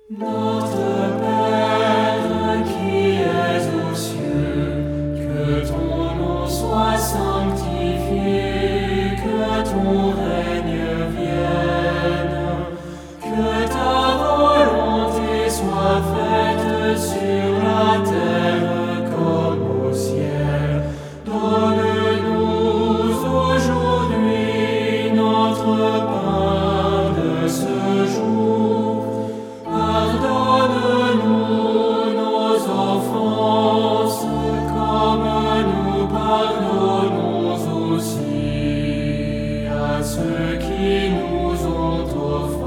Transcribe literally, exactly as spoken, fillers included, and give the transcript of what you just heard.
Notre Père qui es aux cieux, que ton nom soit sanctifié, que ton règne vienne, que ta volonté soit faite sur la terre comme au ciel. Donne-nous aujourd'hui notre pain de ce jour. Pardonne-nous nos offenses, comme nous pardonnons aussi à ceux qui nous ont offensés.